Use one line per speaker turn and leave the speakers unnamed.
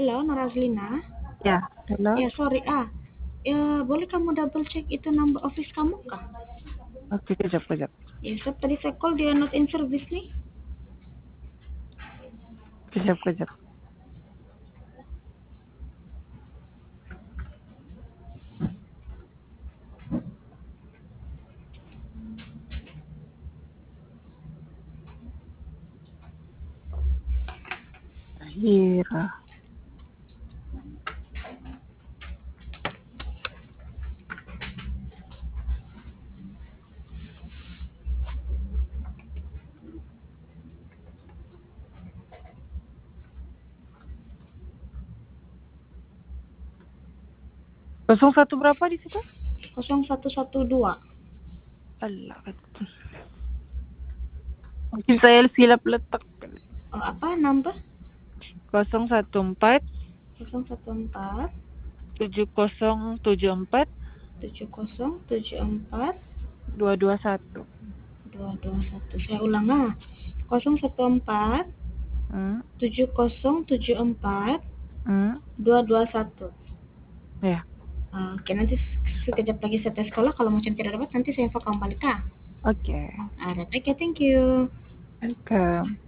Halo, Norazlina.
Ya, halo.
Ya, sorry. Boleh kamu double check itu number office kamu kah?
Oke, kejap.
Ya, tadi saya call dia not in service nih.
Kejap. Hira. Kosong satu berapa di situ?
0112.
Allah. Mungkin saya silap letak.
Apa number?
014
014
7074
7074
221.
221. Saya ulang 014
Hmm.
7074
Hmm.
221.
Ya.
Oke, nanti sekejap lagi saya tes sekolah. Kalau macam tidak dapat, nanti saya info kamu balik kah?
Oke.
Alright, oke, thank you.
Welcome.